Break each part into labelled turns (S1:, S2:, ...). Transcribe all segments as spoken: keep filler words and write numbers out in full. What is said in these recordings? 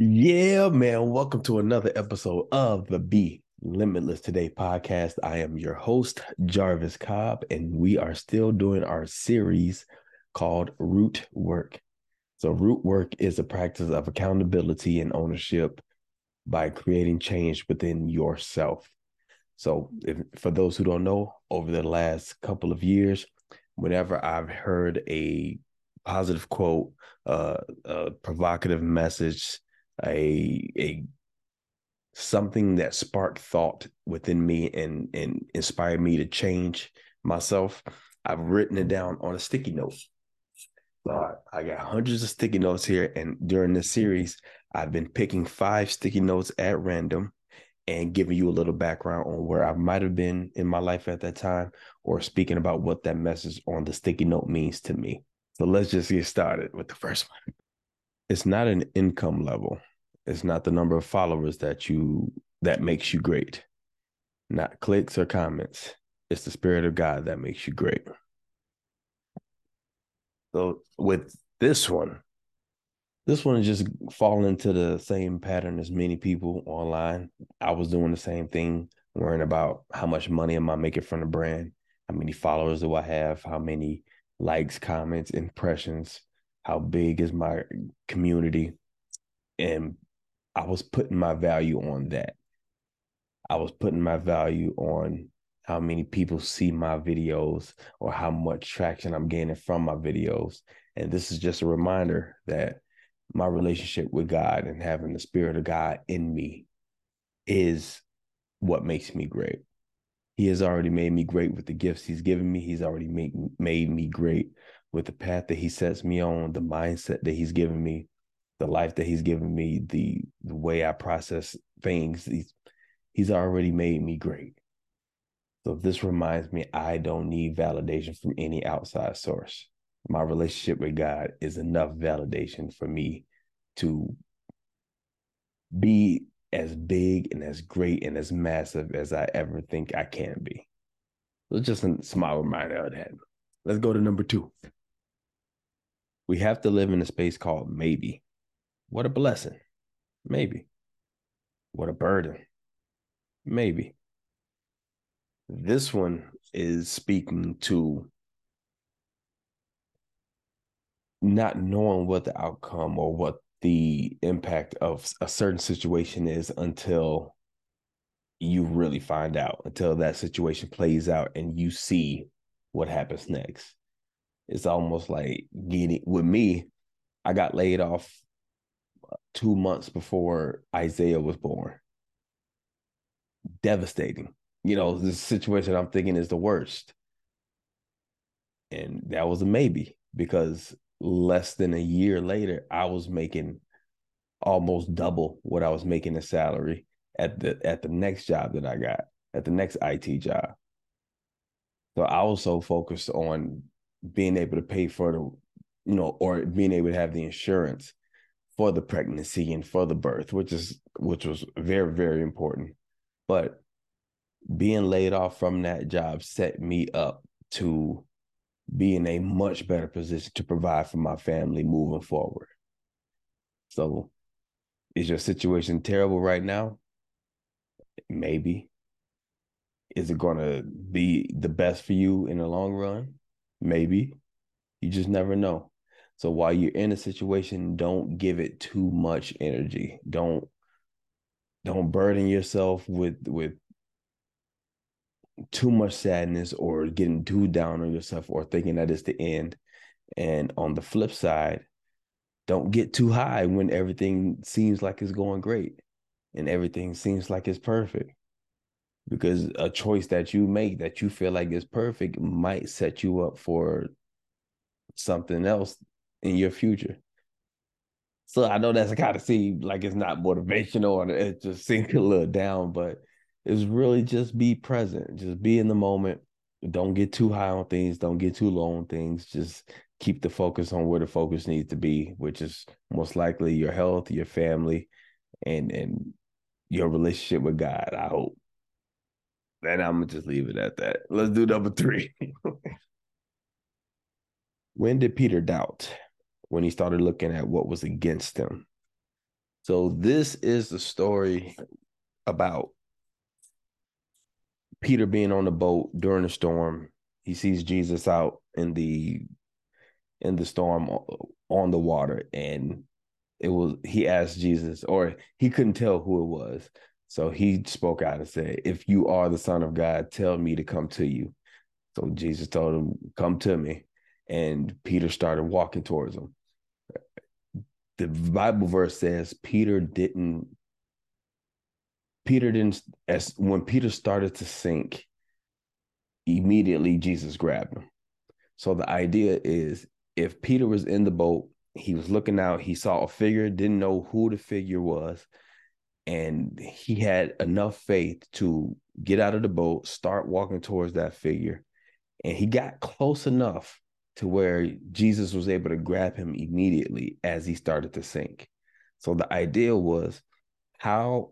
S1: Yeah, man. Welcome to another episode of the Be Limitless Today podcast. I am your host, Jarvis Cobb, and we are still doing our series called Root Work. So, root work is a practice of accountability and ownership by creating change within yourself. So, if, for those who don't know, over the last couple of years, whenever I've heard a positive quote, uh, a provocative message, a a something that sparked thought within me and and inspired me to change myself, I've written it down on a sticky note. So I got hundreds of sticky notes here, and during this series, I've been picking five sticky notes at random and giving you a little background on where I might have been in my life at that time, or speaking about what that message on the sticky note means to me. So let's just get started with the first one. It's not an income level. It's not the number of followers that you that makes you great. Not clicks or comments. It's the spirit of God that makes you great. So with this one, this one is just falling into the same pattern as many people online. I was doing the same thing, worrying about how much money am I making from the brand, how many followers do I have, how many likes, comments, impressions, how big is my community, and I was putting my value on that. I was putting my value on how many people see my videos or how much traction I'm gaining from my videos. And this is just a reminder that my relationship with God and having the spirit of God in me is what makes me great. He has already made me great with the gifts he's given me. He's already made, made me great with the path that he sets me on, the mindset that he's given me, the life that he's given me, the, the way I process things. He's, he's already made me great. So this reminds me, I don't need validation from any outside source. My relationship with God is enough validation for me to be as big and as great and as massive as I ever think I can be. So just a small reminder of that. Let's go to number two. We have to live in a space called maybe. What a blessing. Maybe. What a burden. Maybe. This one is speaking to not knowing what the outcome or what the impact of a certain situation is until you really find out, until that situation plays out and you see what happens next. It's almost like getting, with me, I got laid off two months before Isaiah was born. Devastating. You know, the situation I'm thinking is the worst. And that was a maybe, because less than a year later, I was making almost double what I was making in salary at the at the next job that I got, at the next I T job. So I was so focused on being able to pay for the, you know, or being able to have the insurance for the pregnancy and for the birth, which is which was very, very important. But being laid off from that job set me up to be in a much better position to provide for my family moving forward. So is your situation terrible right now? Maybe. Is it going to be the best for you in the long run? Maybe. You just never know. So while you're in a situation, don't give it too much energy. Don't don't burden yourself with with too much sadness or getting too down on yourself or thinking that it's the end. And on the flip side, don't get too high when everything seems like it's going great and everything seems like it's perfect. Because a choice that you make that you feel like is perfect might set you up for something else in your future. So I know that's kind of seem like it's not motivational and it just seems a little down, but it's really just be present, just be in the moment. Don't get too high on things, don't get too low on things. Just keep the focus on where the focus needs to be, which is most likely your health, your family, and and your relationship with God, I hope. And I'm gonna just leave it at that. Let's do number three. When did Peter doubt? When he started looking at what was against him. So this is the story about Peter being on the boat during the storm. He sees Jesus out in the in the storm on the water, and it was he asked Jesus, or he couldn't tell who it was. So he spoke out and said, "If you are the Son of God, tell me to come to you." So Jesus told him, "Come to me." And Peter started walking towards him. The Bible verse says Peter didn't Peter didn't as when Peter started to sink, immediately Jesus grabbed him. So the idea is if Peter was in the boat, he was looking out, he saw a figure, didn't know who the figure was, and he had enough faith to get out of the boat, start walking towards that figure. And he got close enough to where Jesus was able to grab him immediately as he started to sink. So the idea was how,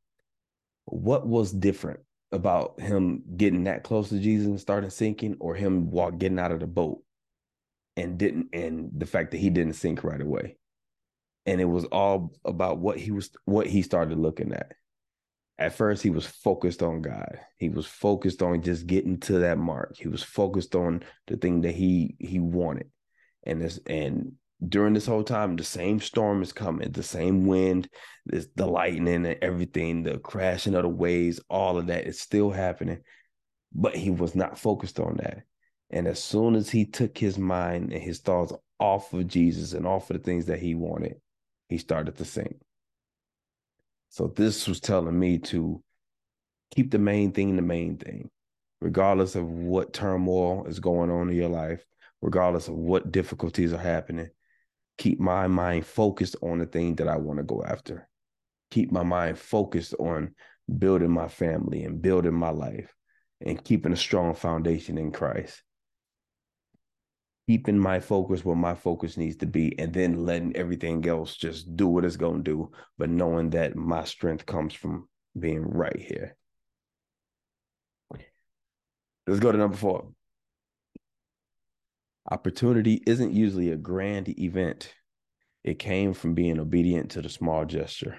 S1: what was different about him getting that close to Jesus and starting sinking, or him walk getting out of the boat and didn't, and the fact that he didn't sink right away. And it was all about what he was, what he started looking at. At first, he was focused on God. He was focused on just getting to that mark. He was focused on the thing that he he wanted. And this and during this whole time, the same storm is coming, the same wind, this, the lightning and everything, the crashing of the waves, all of that is still happening. But he was not focused on that. And as soon as he took his mind and his thoughts off of Jesus and off of the things that he wanted, he started to sink. So this was telling me to keep the main thing the main thing, regardless of what turmoil is going on in your life, regardless of what difficulties are happening. Keep my mind focused on the thing that I want to go after. Keep my mind focused on building my family and building my life and keeping a strong foundation in Christ. Keeping my focus where my focus needs to be, and then letting everything else just do what it's going to do, but knowing that my strength comes from being right here. Let's go to number four. Opportunity isn't usually a grand event. It came from being obedient to the small gesture.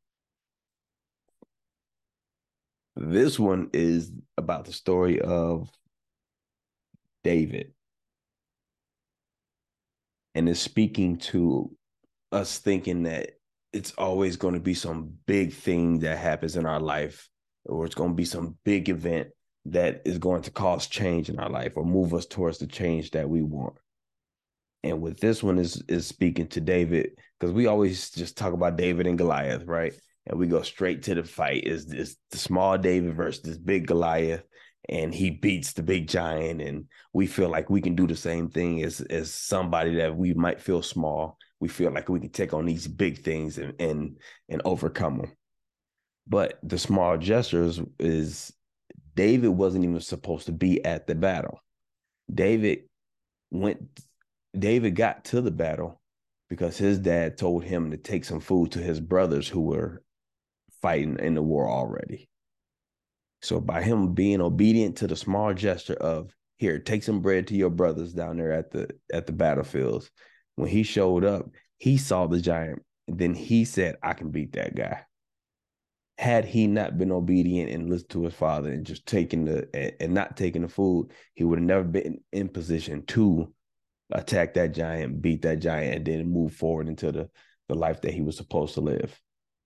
S1: This one is about the story of David, and is speaking to us thinking that it's always going to be some big thing that happens in our life, or it's going to be some big event that is going to cause change in our life or move us towards the change that we want. And with this one is is speaking to David, because we always just talk about David and Goliath, right? And we go straight to the fight. Is this the small David versus this big Goliath, and he beats the big giant, and we feel like we can do the same thing as as somebody that we might feel small. We feel like we can take on these big things and and and overcome them. But the small gestures is David wasn't even supposed to be at the battle. David went David got to the battle because his dad told him to take some food to his brothers who were fighting in the war already. So by him being obedient to the small gesture of, here, take some bread to your brothers down there at the at the battlefields, when he showed up, he saw the giant, and then he said, I can beat that guy. Had he not been obedient and listened to his father and just taking the and not taking the food, he would have never been in position to attack that giant, beat that giant, and then move forward into the, the life that he was supposed to live.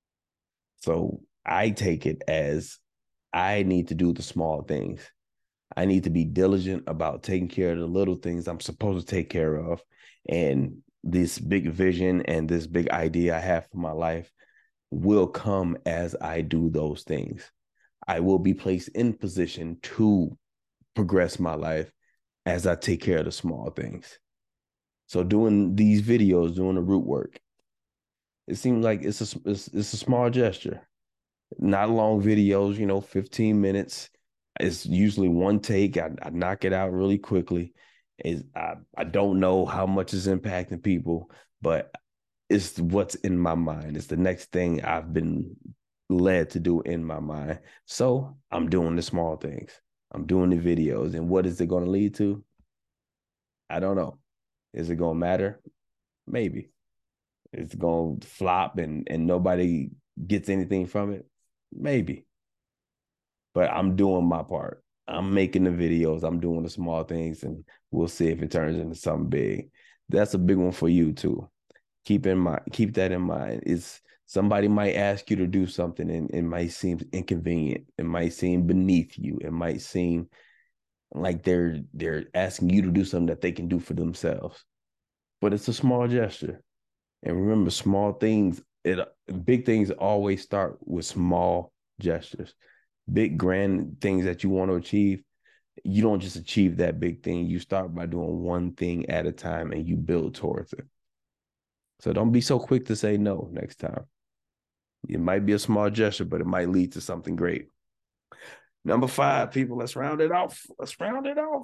S1: So I take it as I need to do the small things. I need to be diligent about taking care of the little things I'm supposed to take care of. And this big vision and this big idea I have for my life will come as I do those things. I will be placed in position to progress my life as I take care of the small things. So doing these videos, doing the root work, it seems like it's a it's, it's a small gesture. Not long videos, you know, fifteen minutes. It's usually one take. I, I knock it out really quickly. Is I, I don't know how much is impacting people, but it's what's in my mind. It's the next thing I've been led to do in my mind. So I'm doing the small things. I'm doing the videos. And what is it going to lead to? I don't know. Is it going to matter? Maybe. it's gonna flop and and nobody gets anything from it? Maybe. But I'm doing my part. I'm making the videos, I'm doing the small things, and we'll see if it turns into something big. That's a big one for you too. Keep in mind, keep that in mind. It's somebody might ask you to do something and it might seem inconvenient. It might seem beneath you. It might seem like they're they're asking you to do something that they can do for themselves. But it's a small gesture. And remember, small things, it big things always start with small gestures. Big grand things that you want to achieve, you don't just achieve that big thing. You start by doing one thing at a time and you build towards it. So don't be so quick to say no next time. It might be a small gesture, but it might lead to something great. Number five, people, let's round it off. Let's round it off.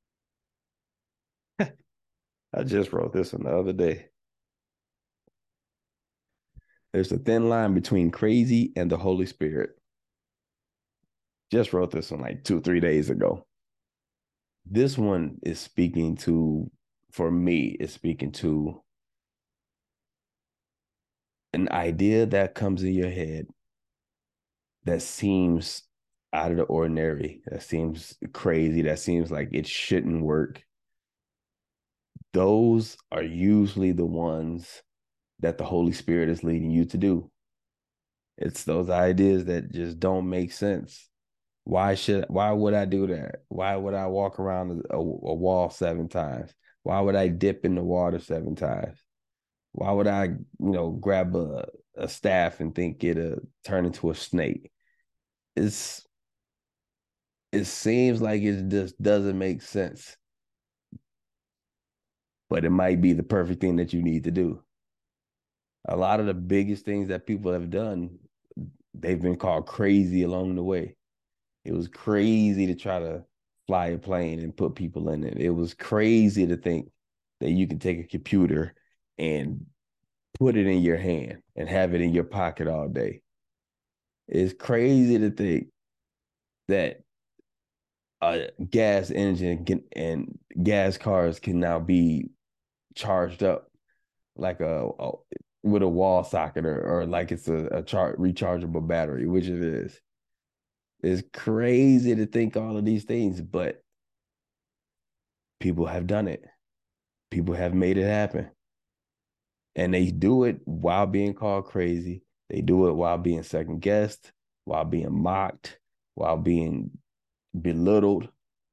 S1: I just wrote this one the other day. There's a thin line between crazy and the Holy Spirit. Just wrote this one like two, three days ago. This one is speaking to, for me, is speaking to an idea that comes in your head that seems out of the ordinary, that seems crazy, that seems like it shouldn't work. Those are usually the ones that the Holy Spirit is leading you to do. It's those ideas that just don't make sense. Why should why would I do that? Why would I walk around a, a wall seven times? Why would I dip in the water seven times? Why would I, you know, grab a, a staff and think it'll turn into a snake? It's it seems like it just doesn't make sense. But it might be the perfect thing that you need to do. A lot of the biggest things that people have done, they've been called crazy along the way. It was crazy to try to fly a plane and put people in it. It was crazy to think that you can take a computer and put it in your hand and have it in your pocket all day. It's crazy to think that a gas engine can, and gas cars can now be charged up like a, a with a wall socket or, or like it's a, a char- rechargeable battery, which it is. It's crazy to think all of these things, but people have done it. People have made it happen. And they do it while being called crazy. They do it while being second guessed, while being mocked, while being belittled.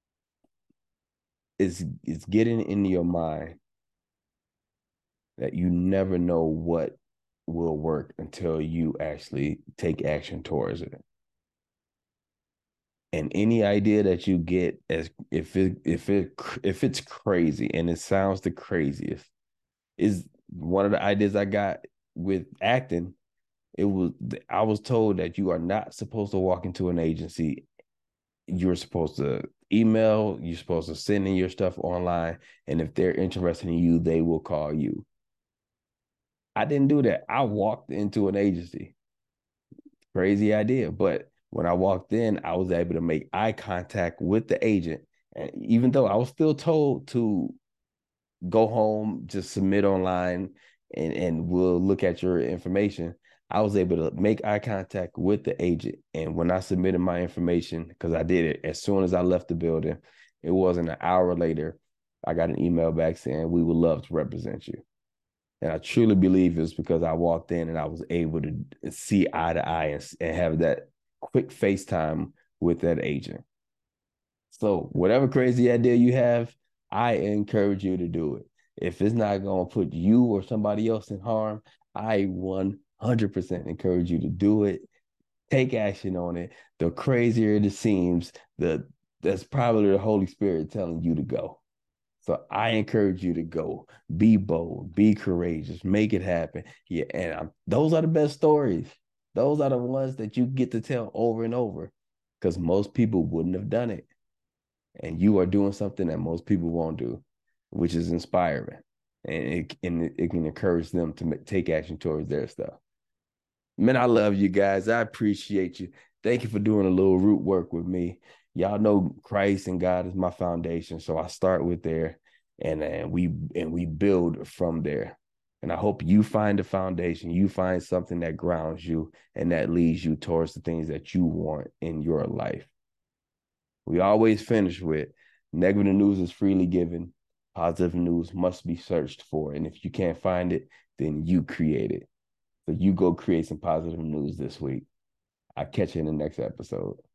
S1: It's it's getting into your mind that you never know what will work until you actually take action towards it. And any idea that you get, as if it if it if it's crazy and it sounds the craziest, is one of the ideas I got with acting. It was I was told that you are not supposed to walk into an agency. You're supposed to email, you're supposed to send in your stuff online, and if they're interested in you, they will call you. I didn't do that. I walked into an agency. Crazy idea. But when I walked in, I was able to make eye contact with the agent. And even though I was still told to go home, just submit online, and, and we'll look at your information, I was able to make eye contact with the agent. And when I submitted my information, because I did it as soon as I left the building, it wasn't an hour later, I got an email back saying, we would love to represent you. And I truly believe it's because I walked in and I was able to see eye to eye and, and have that quick FaceTime with that agent. So whatever crazy idea you have, I encourage you to do it. If it's not going to put you or somebody else in harm, I one hundred percent encourage you to do it. Take action on it. The crazier it seems, the that's probably the Holy Spirit telling you to go. So I encourage you to go, be bold, be courageous, make it happen. Yeah, and I'm, those are the best stories. Those are the ones that you get to tell over and over, because most people wouldn't have done it, and you are doing something that most people won't do, which is inspiring, and it and it can encourage them to take action towards their stuff. Man, I love you guys. I appreciate you. Thank you for doing a little root work with me. Y'all know Christ and God is my foundation, so I start with there, and and we and we build from there. And I hope you find a foundation, you find something that grounds you and that leads you towards the things that you want in your life. We always finish with negative news is freely given. Positive news must be searched for. And if you can't find it, then you create it. So you go create some positive news this week. I'll catch you in the next episode.